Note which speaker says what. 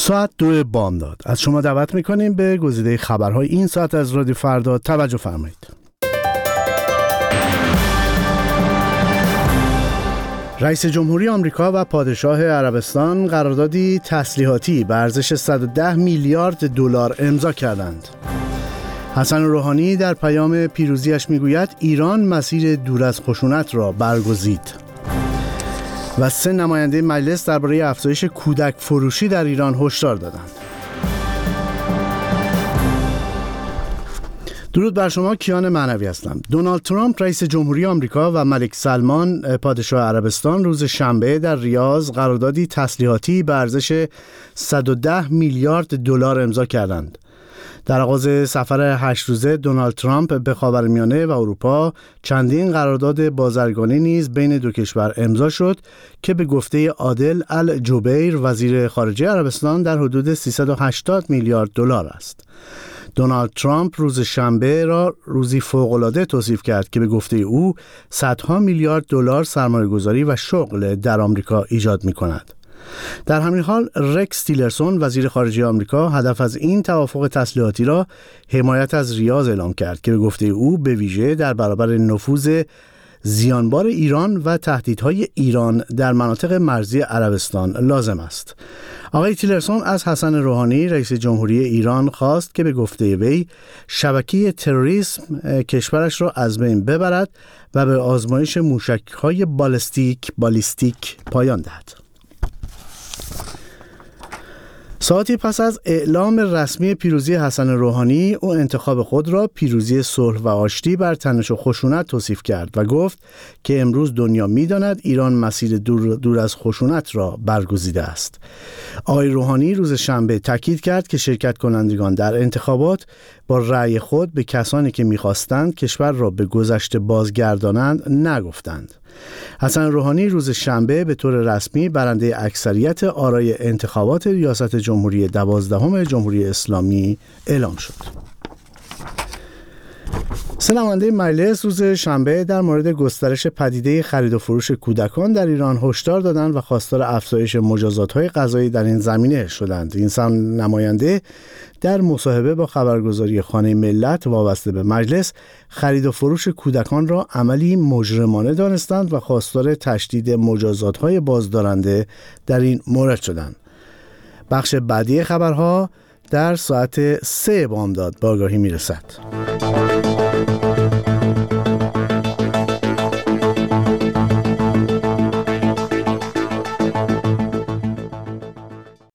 Speaker 1: ساعت 2 بامداد. از شما دعوت میکنیم به گزیده خبرهای این ساعت از رادیو فردا توجه فرمایید. رئیس جمهوری آمریکا و پادشاه عربستان قراردادی تسلیحاتی به ارزش 110 میلیارد دلار امضا کردند. حسن روحانی در پیام پیروزیش میگوید ایران مسیر دور از خشونت را برگزید. و 3 نماینده مجلس درباره افزایش کودک فروشی در ایران هشدار دادند. درود بر شما، کیان معنوی هستم. دونالد ترامپ رئیس جمهوری آمریکا و ملک سلمان پادشاه عربستان روز شنبه در ریاض قراردادی تسلیحاتی به ارزش 110 میلیارد دلار امضا کردند. در آغاز سفر 8 روزه دونالد ترامپ به خاورمیانه و اروپا چندین قرارداد بازرگانی نیز بین دو کشور امضا شد که به گفته عادل الجبیر وزیر خارجه عربستان در حدود 380 میلیارد دلار است. دونالد ترامپ روز شنبه را روزی فوق‌العاده توصیف کرد که به گفته او صدها میلیارد دلار سرمایه‌گذاری و شغل در آمریکا ایجاد می‌کند. در همین حال رکس تیلرسون وزیر خارجه آمریکا هدف از این توافق تسلیحاتی را حمایت از ریاض اعلام کرد که به گفته او به ویژه در برابر نفوذ زیانبار ایران و تهدیدهای ایران در مناطق مرزی عربستان لازم است. آقای تیلرسون از حسن روحانی رئیس جمهوری ایران خواست که به گفته وی شبکه تروریسم کشورش را از بین ببرد و به آزمایش موشک‌های بالیستیک پایان دهد. ساعتی پس از اعلام رسمی پیروزی حسن روحانی، او انتخاب خود را پیروزی صلح و آشتی بر تنش و خشونت توصیف کرد و گفت که امروز دنیا می‌داند ایران مسیر دور از خشونت را برگزیده است. آقای روحانی روز شنبه تاکید کرد که شرکت کنندگان در انتخابات با رأی خود به کسانی که می‌خواستند کشور را به گذشته بازگردانند نگفتند. حسن روحانی روز شنبه به طور رسمی برنده اکثریت آرای انتخابات ریاست جمهوری 12 جمهوری اسلامی اعلام شد. 3 نماینده مجلس روز شنبه در مورد گسترش پدیده خرید و فروش کودکان در ایران هشدار دادند و خواستار افزایش مجازات‌های قضایی در این زمینه شدند. این 3 نماینده در مصاحبه با خبرگزاری خانه ملت وابسته به مجلس خرید و فروش کودکان را عملی مجرمانه دانستند و خواستار تشدید مجازات‌های بازدارنده در این مورد شدند. بخش بعدی خبرها در ساعت 3 بامداد به آگاهی میرسد.